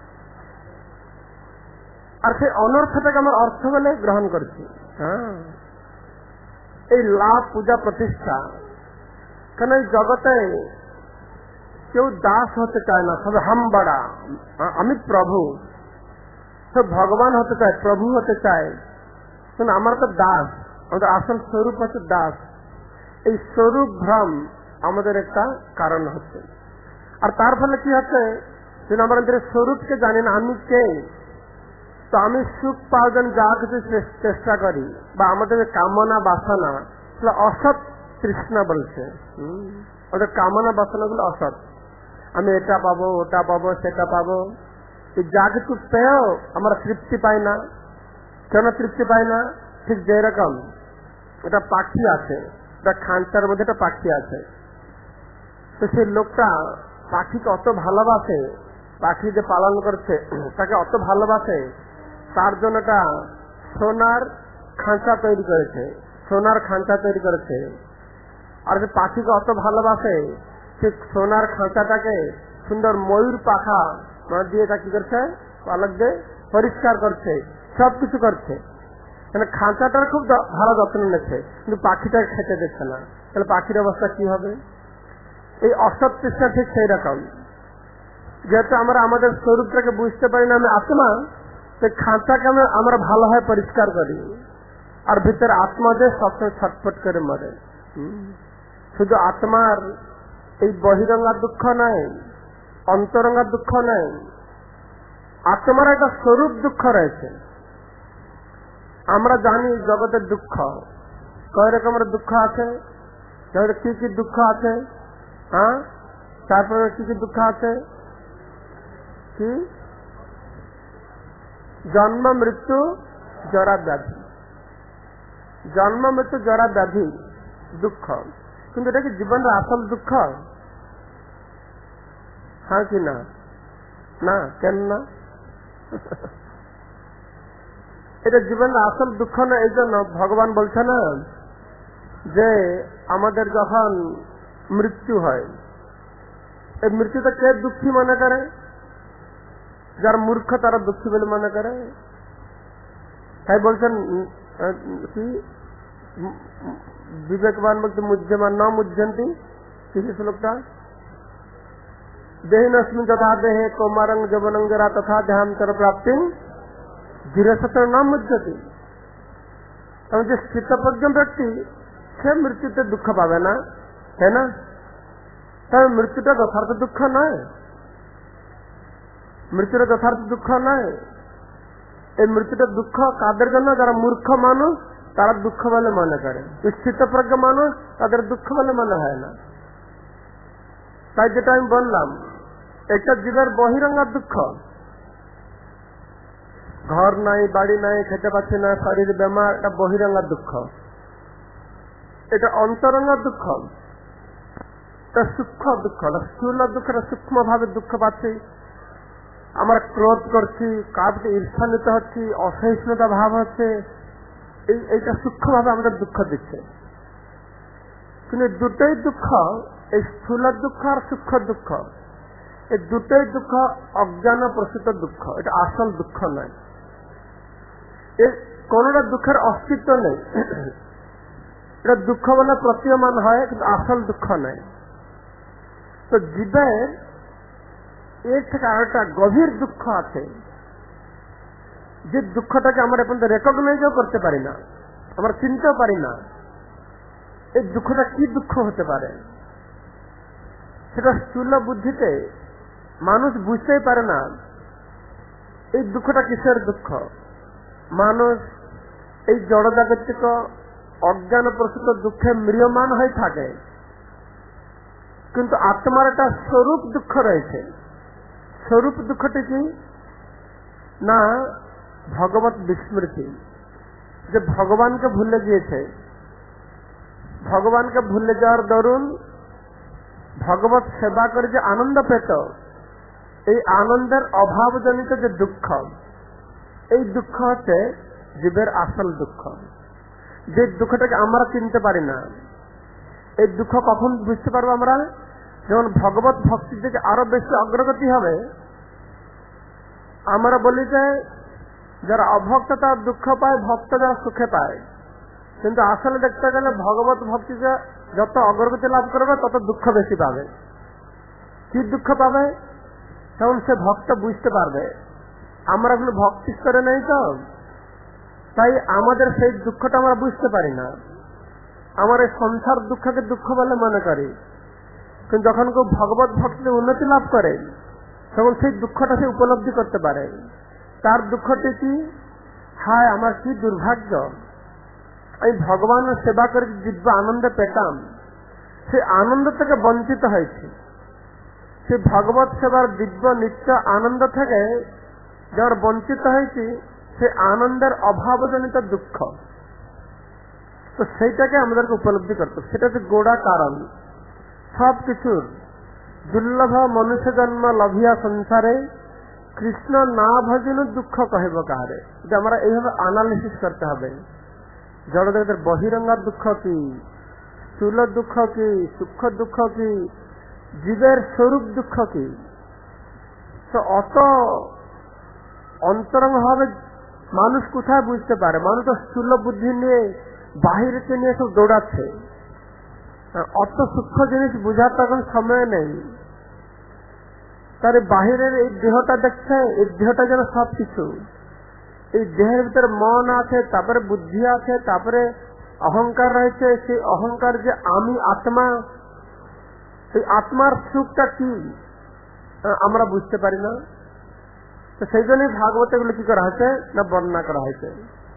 আর সেই অনর্থটাকে আমরা অর্থ বলে গ্রহণ করছি। হ্যাঁ, এই লাভ, পূজা, প্রতিষ্ঠা, কেন এই জগতে কেউ দাস হতে চায় না, সবে হাম বাড়া, আমি প্রভু। সব ভগবান হতে চায়, প্রভু হতে চায়। আমরা তো দাস, আমাদের আসল স্বরূপ হচ্ছে দাস। এই স্বরূপ ভ্রম আমাদের একটা কারণ হচ্ছে। আর তার ফলে কি হচ্ছে, যেন আমরা স্বরূপকে জানি না আমি কে। তো আমি সুখ পাওয়ার জন্য যা কিছু চেষ্টা করি, বা আমাদের কামনা বাসনা, অসৎ তৃষ্ণা বলছে। ওদের কামনা বাসনা গুলো অসৎ। আমি এটা পাবো, ওটা পাবো, সেটা পাবো, যা কিছু পেয়েও আমরা তৃপ্তি পাই না। কেন তৃপ্তি পাই না? ঠিক যেরকম একটা পাখি আছে, একটা খাঁচার মধ্যে একটা পাখি আছে, তো সেই লোকটা পাখিকে অত ভালোবাসে, পাখি যে পালন করছে তাকে অত ভালোবাসে, তার জন্য একটা সোনার খাঁচা তৈরি করেছে, সোনার খাঁচা তৈরি করেছে। আর যে পাখিকে অত ভালোবাসে, সে সোনার খাঁচাটাকে সুন্দর ময়ূর পাখা দিয়ে এটা কি করছে, পালক দিয়ে পরিষ্কার করছে, সবকিছু করছে। মানে খাঁচাটার খুব ভালো যত্ন নিচ্ছে, কিন্তু পাখিটাকে খেতে দিচ্ছে না। তাহলে পাখির অবস্থা কি হবে? এই অসৎ চেষ্টা ঠিক সেই রকম। যেহেতু আমরা আমাদের স্বরূপটাকে বুঝতে পারি না আমি আত্মা, সেই খাঁচাকে আমরা ভালোভাবে পরিষ্কার করি, আর ভিতরে আত্মা যে সবসময় ছটফট করে মরে। শুধু আত্মার এই বহিরঙ্গার দুঃখ নাই, অন্তরঙ্গার দুঃখ নাই, আত্মার একটা স্বরূপ দুঃখ রয়েছে। আমরা জানি জগতের দুঃখ কয় রকমের দুঃখ আছে, কি কি দুঃখ আছে, হ্যাঁ তারপরে কি কি দুঃখ আছে, কি জন্ম মৃত্যু জরা ব্যাধি, জন্ম মৃত্যু জরা ব্যাধি দুঃখ। কিন্তু এটা কি জীবনের আসল দুঃখ? হ্যাঁ কি না? না, কেন না? এটা জীবনের আসল দুঃখ না। এই জন্য ভগবান বলছে না যে আমাদের যখন মৃত্যু হয়, এই মৃত্যুটা কে দুঃখী মনে করে? যারা মূর্খ তারা দুঃখী বলে মনে করে। তাই বলছেন কি বিবেকবান বলতে মুহ্যমান ন মুহ্যন্তি, কি শ্লোকটা? দেহিনস্মিন তথা দেহে কৌমারং যৌবনং জরা তথা দেহান্তর প্রাপ্তি ধীরে সত্য ন মুহ্যতি। যে স্থিতপ্রজ্ঞ ব্যক্তি সে মৃত্যুতে দুঃখ পাবে না, তাই না? তবে মৃত্যুটা যথার্থ দুঃখ নয়, মৃত্যুটা যথার্থ দুঃখ নয়। এই মৃত্যুটা দুঃখ কাদের জন্য? যারা মূর্খ মানুষ তারা দুঃখ বলে মনে করে, স্থিতপ্রজ্ঞ মানুষ তাদের দুঃখ বলে মনে হয় না। তাই যেটা আমি বললাম, একটা জীবের বহিরঙ্গার দুঃখ, ঘর নাই, বাড়ি নাই, খেতে পাচ্ছে না, শরীর বেমার, এটা বহিরঙ্গার দুঃখ। এটা অন্তরঙ্গার দুঃখ, এটা সূক্ষ্ম দুঃখ, স্থূল দুঃখটা সূক্ষ্ম ভাবে দুঃখ পাচ্ছি, আমরা ক্রোধ করছি, কাউকে ঈর্ষান্বিত হচ্ছি, অসহিষ্ণুতা ভাব হচ্ছে, এই এইটা সূক্ষ্ম ভাবে আমাদের দুঃখ দিচ্ছে। কিন্তু দুটোই দুঃখ, এই স্থূল দুঃখ আর সূক্ষ্ম দুঃখ, এই দুটোই দুঃখ অজ্ঞান প্রসূত দুঃখ, এটা আসল দুঃখ নয়। এর কোনটা দুঃখের অস্তিত্ব নেই, এটা দুঃখ বলে প্রতীয়মান হয়, কিন্তু আসল দুঃখ নয়। তো জীবের এর থেকে আরেকটা গভীর দুঃখ আছে, যে দুঃখটাকে আমরা এখন রেকগনাইজও করতে পারি না, আমরা চিনতেও পারি না এই দুঃখটা কি দুঃখ হতে পারে। সেটা স্থূল বুদ্ধিতে মানুষ বুঝতেই পারে না এই দুঃখটা কিসের দুঃখ। মানুষ এই জড়জাগতিক অজ্ঞান প্রসূত দুঃখে ম্রিয়মান হয়ে থাকে, কিন্তু আত্মার একটা স্বরূপ দুঃখ রয়েছে। স্বরূপ দুঃখটি কি না? ভগবত বিস্মৃতি, যে ভগবানকে ভুলে গিয়েছে, ভগবানকে ভুলে যাওয়ার দরুন ভগবত সেবা করে যে আনন্দ পেত, এই আনন্দের অভাবজনিত যে দুঃখ, এই দুঃখ হচ্ছে জীবের আসল দুঃখ, যে দুঃখটাকে আমরা চিনতে পারি না। এই দুঃখ কখন বুঝতে পারবো আমরা? যখন ভগবত ভক্তির দিকে আরো বেশি অগ্রগতি হবে। আমরা বলি যে যারা অভক্ত তারা দুঃখ পায়, ভক্ত যারা সুখে পায়, কিন্তু আসলে দেখতে গেলে ভগবত ভক্তিতে যত অগ্রগতি লাভ করবে তত দুঃখ বেশি পাবে। কি দুঃখ পাবে? তখন সে ভক্ত বুঝতে পারবে আমরা এগুলো ভক্তি স্তরে নেই, তো তাই আমাদের সেই দুঃখটা আমরা বুঝতে পারি না। আমার এই সংসার দুঃখকে দুঃখ বলে মনে করি, কিন্তু যখন কেউ ভগবত ভক্তিতে উন্নতি লাভ করে তখন সেই দুঃখটা সে উপলব্ধি করতে পারে। তার দুঃখটি কি? হায় আমার কি দুর্ভাগ্য, আমি ভগবানের সেবা করে দিব্য আনন্দ পেতাম, সেই আনন্দ থেকে বঞ্চিত হয়েছি। সেই ভগবত সেবার দিব্য নিত্য আনন্দ থেকে যার বঞ্চিত হয়েছি, সেই আনন্দের অভাবজনিত দুঃখ। তো সেইটাকে আমাদেরকে উপলব্ধি করতে, সেটা হচ্ছে গোড়া কারণ সব কিছুর। দুর্লভ মনুষ্য জন্ম লভিয়া সংসারে কৃষ্ণ না ভজন দুঃখ কহিব কাহারে। এটা আমরা এইভাবে অ্যানালিসিস করতে হবে। জড়জগতের বহিরঙ্গার দুঃখ কি, স্থূল দুঃখ কি, সূক্ষ্ম দুঃখ কি, জীবের স্বরূপ দুঃখ কি। তো অত অন্তরঙ্গ ভাবে মানুষ কোথায় বুঝতে পারে? মানুষ তো স্থূল বুদ্ধি নিয়ে বাহিরকে নিয়ে সব দৌড়াচ্ছে, অত সূক্ষ্ম জিনিস বুঝার তখন সময় নেই। তার বাহিরের এই দেহটা দেখছে, এই দেহটা যেন সবকিছু। এই দেহের ভিতরে মন আছে, তারপরে বুদ্ধি আছে, তারপরে অহংকার রয়েছে। সেই অহংকার যে আমি আত্মা, সেই আত্মার সুখটা কি আমরা বুঝতে পারি না। তো সেই জন্যই ভাগবত এগুলো কি করা হয়েছে না বর্ণনা করা হয়েছে।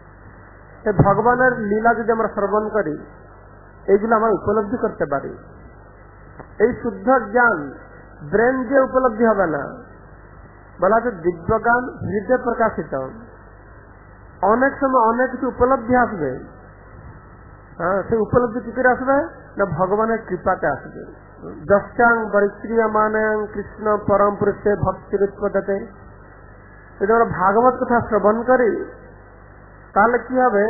ভগবানের লীলা যদি আমরা শ্রবণ করি, এইগুলো আমরা উপলব্ধি করতে পারি। এই শুদ্ধ জ্ঞান ব্রেন দিয়ে উপলব্ধি হবে না, বলা হচ্ছে দিব্য জ্ঞান হৃদয়ে প্রকাশিত। অনেক সময় অনেক কিছু উপলব্ধি আসবে। হ্যাঁ, সেই উপলব্ধি কি করে আসবে না ভগবানের কৃপাতে আসবে। দশাং পরিক্রিয়মাণাং কৃষ্ণ পরম পুরুষে ভক্তির উৎপত্তিতে। যদি আমরা ভাগবত কথা শ্রবণ করি তাহলে কি হবে,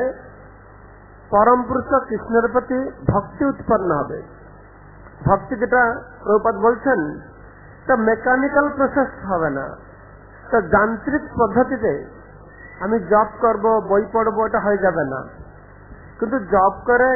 পরম পুরুষ কৃষ্ণের প্রতি ভক্তি উৎপন্ন হবে। ভক্তি যেটা প্রভুপাদ বলছেন, তা মেকানিক্যাল প্রসেস হবে না, তা যান্ত্রিক পদ্ধতিতে আমি জব করব, বই পড়বো, এটা হয়ে যাবে না। কিন্তু জব করে,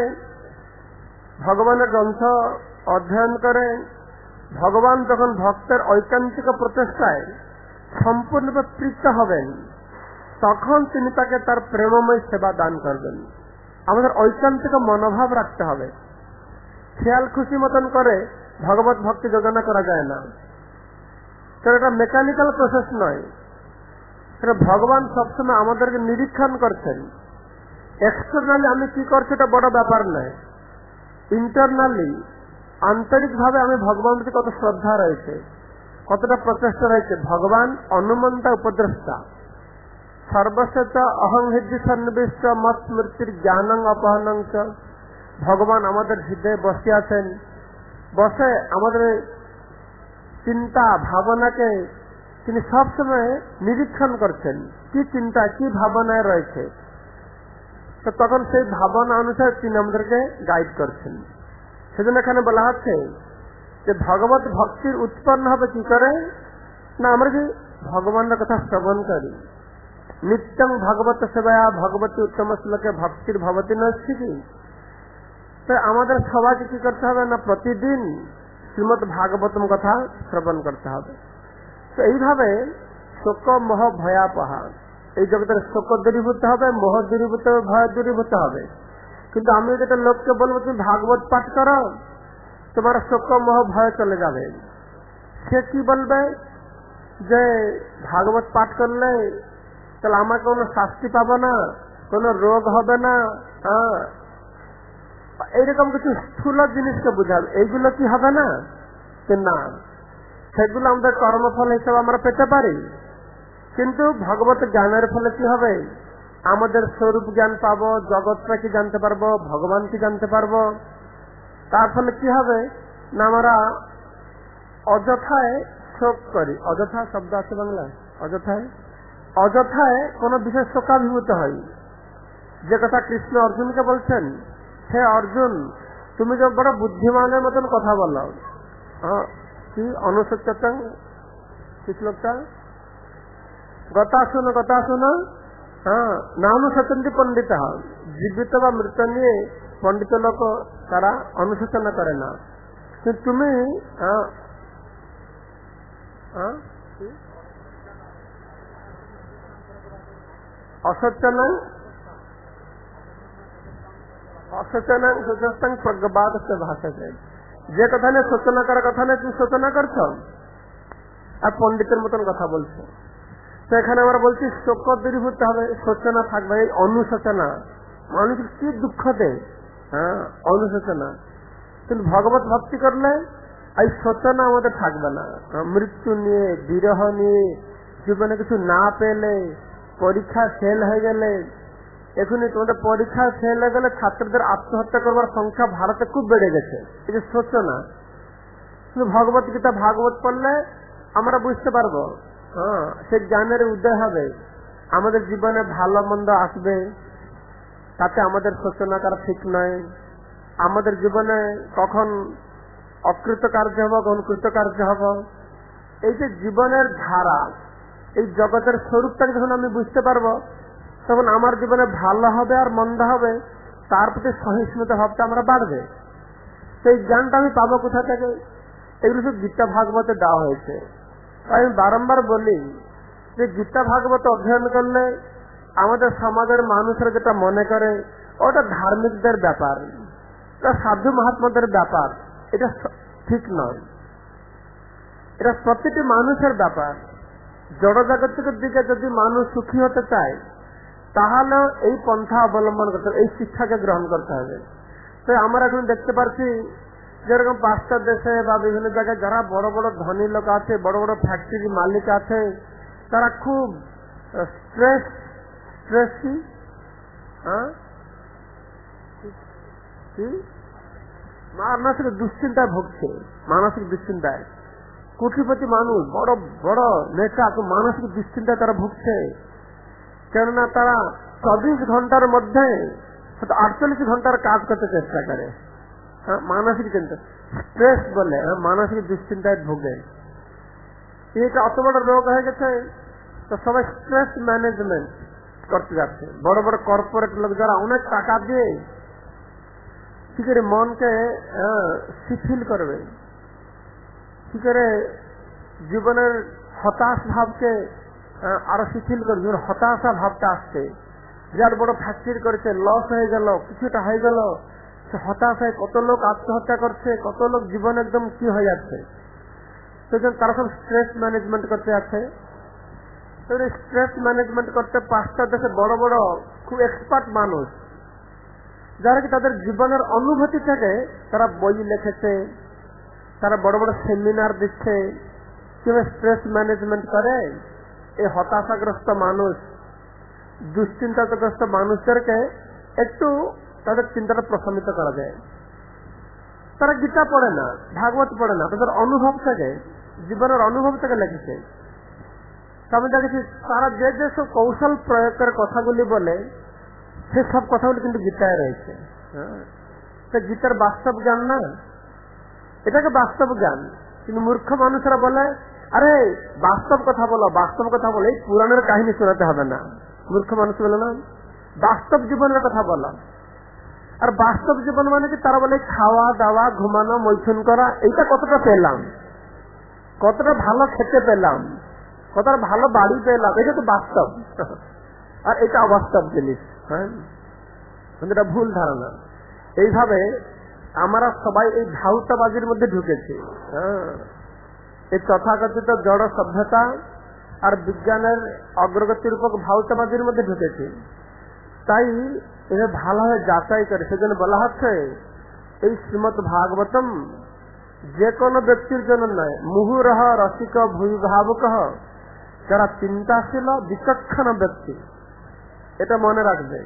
ভগবানের গ্রন্থ অধ্যয়ন করে, ভগবান যখন ভক্তের ঐকান্তিক প্রচেষ্টায় সম্পূর্ণরূপে প্রীত হবেন, তখন তিনি তাকে তার প্রেমময় সেবা দান করবেন। আমাদের ঐকান্তিক মনোভাব রাখতে হবে। খেয়াল খুশি মতন করে ভগবত ভক্তি যোজনা করা যায় না, কারণ এটা মেকানিক্যাল প্রসেস নয়। সেটা ভগবান সবসময় আমাদেরকে নিরীক্ষণ করছেন। এক্সটার্নালি আমি কি করছি এটা বড় ব্যাপার নয়, ইন্টারনালি আন্তরিক ভাবে আমি ভগবানের প্রতি কত শ্রদ্ধা রয়েছে, কতটা প্রচেষ্টা রয়েছে। ভগবান অনুমন্তা উপদ্রষ্টা, সর্বস্বত অহং হৃদয় সন্নিবিষ্ট মত স্মৃতির জ্ঞানং অপহরণং চ। ভগবান আমাদের হৃদয়ে বসে আছেন, বসে আমাদের চিন্তা ভাবনাকে তিনি সবসময় নিরীক্ষণ করছেন, কি চিন্তা কি ভাবনায় রয়েছে। তো তখন সেই ভাবনা অনুসারে তিনি আমাদেরকে গাইড করছেন। সেজন্য এখানে বলা হচ্ছে যে ভগবত ভক্তির উৎপন্ন হবে কি করে না, আমরা যে ভগবানের কথা শ্রবণ করি, নিত্যং ভগবত সেবায়া ভগবতী উত্তম শ্লোকে ভক্তির ভবতী নৈষ্ঠিকী। তাই আমাদের সবাইকে কি করতে হবে না, প্রতিদিন শ্রীমদ ভাগবতম কথা শ্রবণ করতে হবে। তো এইভাবে শোক মোহ ভয়াপহা, এই জগতের শোক দূরীভূত হবে, মোহ দূরীভূত হবে, ভয় দূরীভূত হবে। কিন্তু আমি যেটা লোককে বলবো তুমি ভাগবত পাঠ করো, তোমার শোক মোহ ভয় চলে যাবে। সে কি বলবে যে ভাগবত পাঠ করলে তাহলে আমার কোনো শাস্তি পাবো না, কোনো রোগ হবে না, হ্যাঁ, এইরকম কিছু স্থূল জিনিসকে বুঝাবে। এইগুলো কি হবে না, না সেগুলো আমাদের কর্মফল হিসেবে আমরা পেতে পারি। কিন্তু ভগবত জ্ঞানের ফলে কি হবে, আমাদের স্বরূপ জ্ঞান পাবো, জগৎটা কি জানতে পারবো, ভগবান কি জানতে পারবো। তার ফলে কি হবে না, আমরা অযথায় শোক করি। অযথা শব্দ আছে বাংলায়, অযথায় অযথায় কোন বিষয় শোকাভিভূত হয়। যে কথা কৃষ্ণ অর্জুনকে বলছেন, হে অর্জুন তুমি যে বড় বুদ্ধিমানের মতন কথা বলো, কি অনুসত্যং কি শ্লোকটা, গতা শুনো গতা শুনো, হ্যাঁ না অনুশোচন্তি পণ্ডিত। জীবিত বা মৃত নিয়ে পণ্ডিত লোক তারা অনুশোচনা করে না, কিন্তু তুমি অসচনাং অসচনাং সুচস্তাং প্রজ্ঞবাদ ভাষা, যে কথা নিয়ে সূচনা করার কথা নিয়ে তুমি সূচনা করছ আর পণ্ডিতের মতন কথা বলছো। তো এখানে আমরা বলছি শোক দূরীভূত হবে, সূচনা থাকবে। এই অনুশোচনা মানুষ কি দুঃখ দেয়, হ্যাঁ অনুশোচনা। কিন্তু ভগবত ভক্তি করলে এই সূচনা আমাদের থাকবে না। মৃত্যু নিয়ে, বিরহ নিয়ে, জীবনে কিছু না পেলে, পরীক্ষা ফেল হয়ে গেলে, এখনই তোমাদের পরীক্ষা ফেল হয়ে গেলে ছাত্রদের আত্মহত্যা করবার সংখ্যা ভারতে খুব বেড়ে গেছে, এই যে সূচনা। কিন্তু ভগবত গীতা ভাগবত পড়লে আমরা বুঝতে পারবো, হ্যাঁ সে জ্ঞানের উদয় হবে, আমাদের জীবনে ভালো মন্দ আসবে, তাতে আমাদের সূচনা করা ঠিক নয়। আমাদের জীবনে কখন অকৃতকার্য হব, কখন কৃতকার্য হব, এই যে জীবনের ধারা, এই জগতের স্বরূপটাকে যখন আমি বুঝতে পারবো, তখন আমার জীবনে ভালো হবে আর মন্দ হবে, তার প্রতি সহিষ্ণুতা ভাবটা আমরা বাড়বে। সেই জ্ঞানটা আমি পাবো কোথা থেকে? এগুলো সব গীতা ভাগবতে দেওয়া হয়েছে। আমি বারংবার বলি যে গীতা ভাগবত অধ্যয়ন করলে আমাদের সমাজের মানুষের যেটা মনে করে ওটা ধার্মিকদের ব্যাপার, এটা সাধু মহাত্মাদের ব্যাপার, এটা ঠিক নয়। এটা প্রতিটি মানুষের ব্যাপার। জড়জাগতিকের দিকে যদি মানুষ সুখী হতে চায় তাহলে এই পন্থা অবলম্বন করতে হবে, এই শিক্ষাকে গ্রহণ করতে হবে। তো আমরা এখন দেখতে পাচ্ছি যেরকম পাঁচটা দেশে বা বিভিন্ন জায়গায় যারা বড় বড় ধনী লোক আছে, বড় বড় ফ্যাক্টরি মালিক আছে, তারা খুব স্ট্রেস স্ট্রেসি মানসিক দুশ্চিন্তায় ভুগছে, মানসিক দুশ্চিন্তায়। কোটিপতি মানুষ, বড় বড় নেতা মানসিক দুশ্চিন্তায় তারা ভুগছে, কেননা তারা চব্বিশ ঘন্টার মধ্যে আটচল্লিশ ঘন্টার কাজ করতে চেষ্টা করে। হ্যাঁ, মানসিক চিন্তা, স্ট্রেস বলে, মানসিক দুশ্চিন্তায় ভুগে। এটা অত বড় রোগ হয়ে গেছে, তো সবাই স্ট্রেস ম্যানেজমেন্ট করতে যাচ্ছে। বড় বড় কর্পোরেট লোক যারা অনেক টাকা দিয়ে কি করে মনকে শিথিল করবে, কি করে জীবনের হতাশ ভাবকে আরো শিথিল করবে, জীবনের হতাশা ভাবটা আসছে। যার বড় ফ্যাক্টরি করেছে, লস হয়ে গেল, কিছুটা হয়ে গেল, সে হতাশায় কত লোক আত্মহত্যা করছে, কত লোক জীবন একদম কি হয়ে যাচ্ছে। সেজন্য তারা সব স্ট্রেস ম্যানেজমেন্ট করতে যাচ্ছে। স্ট্রেস ম্যানেজমেন্ট করতে পাঁচটা দেশে বড় বড় খুব এক্সপার্ট মানুষ, যারা কি তাদের জীবনের অনুভূতি থেকে তারা বই লিখেছে, তারা বড় বড় সেমিনার দিচ্ছে কিভাবে স্ট্রেস ম্যানেজমেন্ট করে এই হতাশাগ্রস্ত মানুষ, দুশ্চিন্তাগ্রস্ত মানুষদেরকে একটু তাদের চিন্তাটা প্রশমিত করা যায়। তারা গীতা পড়ে না, ভাগবত পড়ে না, তাদের অনুভব থেকে, জীবনের অনুভব থেকে লিখেছে। আমি দেখেছি তারা যে যেসব কৌশল প্রয়োগ করে কথাগুলি বলে সেসব কথাগুলি কিন্তু গীতায় রয়েছে। গীতার বাস্তব জ্ঞান না, এটাকে বাস্তব জ্ঞান। কিন্তু মূর্খ মানুষরা বলে আরে বাস্তব কথা বলো, বাস্তব কথা বলে এই পুরাণের কাহিনী শোনাতে হবে না। মূর্খ মানুষ বলে না, বাস্তব জীবনের কথা বলো। আর বাস্তব জীবন মানে কি, তারা বলে খাওয়া দাওয়া, ঘুমানো, মৈথুন করা, এইটা কতটা পেলাম, কতটা ভালো খেতে পেলাম, কতটা ভালো বাড়ি পেলাম, এটা তো বাস্তব। আর এটা অবাস্তব জিনিস। হ্যাঁ, এটা ভুল ধারণা। এইভাবে আমরা সবাই এই ভাউতাবাজির মধ্যে ঢুকেছি। হ্যাঁ, এই তথাকথিত জড় সভ্যতা আর বিজ্ঞানের অগ্রগতির উপর ভাউতাবাজির মধ্যে ঢুকেছি। তাই এটা ভালোভাবে যাচাই করে, সেজন্য বলা হচ্ছে এই শ্রীমৎ ভাগবতম যে কোনো ব্যক্তির জন্য নয়, মুহুরহ রসিক ভূভাবক, যারা চিন্তাশীল বিচক্ষণ ব্যক্তি, এটা মনে রাখবে।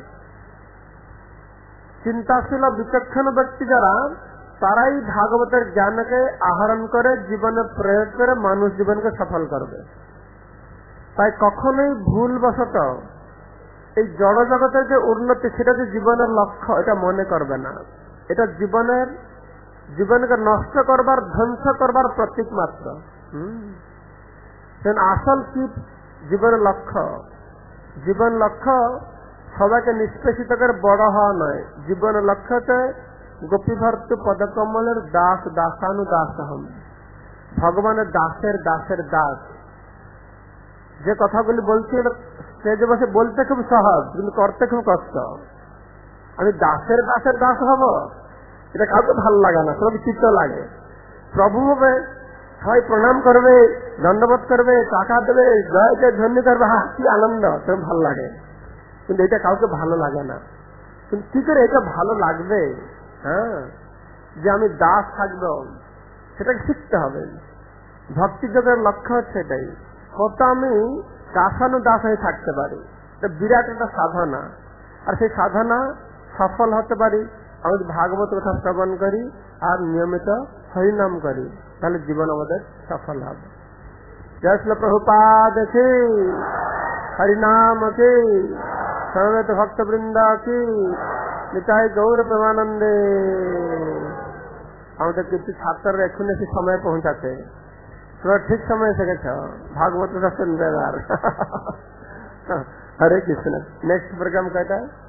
চিন্তাশীল বিচক্ষণ ব্যক্তি যারা, তারাই ভাগবতের জ্ঞানকে আহরণ করে জীবনে প্রয়োগ করে মানুষ জীবনকে সফল করবে। তাই কখনোই ভুলবশত এই জড় জগতের যে উন্নতি, সেটা যে জীবনের লক্ষ্য এটা মনে করবে না। এটা জীবনের জীবনকে নষ্ট করবার, ধ্বংস করবার প্রতীক মাত্র। হম আসল কি জীবনের লক্ষ্য? জীবন লক্ষ্য সবাইকে নিষ্পেষিত করে বড় হওয়া নয়। জীবনের লক্ষ্য হচ্ছে গোপীভর্তু পদকমলের দাস দাসানু দাস হম, ভগবানের দাসের দাসের দাস। যে কথাগুলি বলছি স্টেজে বসে বলতে খুব সহজ, কিন্তু করতে খুব কষ্ট। আমি দাসের দাসের দাস হব, এটা কাউকে ভালো লাগে না, সবাই চিত্ত লাগে। প্রভু হবে, সবাই প্রণাম করবে, দণ্ডবোধ করবে, টাকা দেবে, জয় জয় ধন্য করবে, হা কি আনন্দ, সেটা ভালো লাগে। কিন্তু এটা কাউকে ভালো লাগে না। কিন্তু কি করে এটা ভালো লাগবে? হ্যাঁ, যে আমি দাস থাকবো, সেটাকে শিখতে হবে। ভক্তি যোগের লক্ষ্য হচ্ছে এটাই, কত আমি দাসানু দাস হয়ে থাকতে পারি। এটা বিরাট একটা সাধনা। আর সেই সাধনা সফল হতে পারি আমি ভাগবত কথা শ্রবণ করি আর নিয়মিত হরিনাম করি, তাহলে জীবন আমাদের সফল হবে। জয় শ্রী প্রভুপাদ কি, হরিনাম কি, সমবেত ভক্তবৃন্দ কি, নিতাই গৌর প্রেমানন্দে। আমাদের কিছু ছাত্ররা এখন এসে সময় পৌঁছাচ্ছে, তোমরা ঠিক সময় এসে গেছ ভাগবতটা শুনবে। আর হরে কৃষ্ণ। নেক্সট প্রোগ্রাম কয়টা?